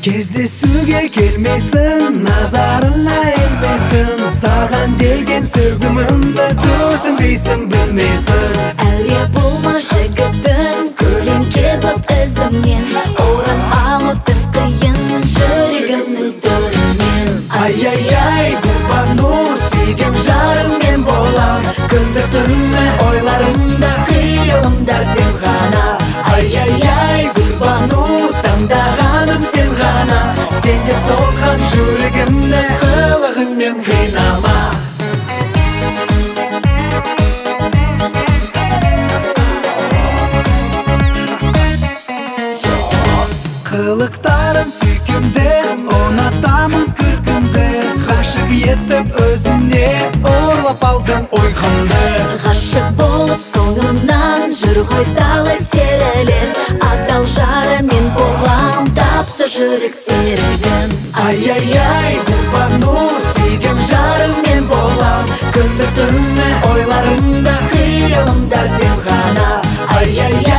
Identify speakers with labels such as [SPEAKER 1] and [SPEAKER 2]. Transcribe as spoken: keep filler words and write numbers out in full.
[SPEAKER 1] Кездесуге келмейсің, назарына ілмейсің, саған деген сөзімді түсінбейсің, білмейсің.
[SPEAKER 2] Әуре болма жігітім, көлеңке боп ізімнен, орын алудың қиын жүрегімнің төрінен.
[SPEAKER 1] Ай-яй-яй, Гүлбанур, сүйген жарым мен болам, күндіз түні ойларымда, қиялымда сен ғана. Ай-яй-яй, Гүлбанур, таңдағаным сен ғана, сен деп соққан жүрегімді қылығыңмен қинама. Қылықтарын сүйкімді, ұнатамын күлкіңді, ғашық етіп өзіне ұрлап алдың ойғанды.
[SPEAKER 2] Ғашық болып соңымнан жүр ғой талай серілер, адал жары мен болам, тапсы жүрек серігім.
[SPEAKER 1] Ай-яй-яй, Гүлбанур, сүйген жарым мен болам, күндіз түні ойларымда, қиялымда сен ғана. Ай-яй-яй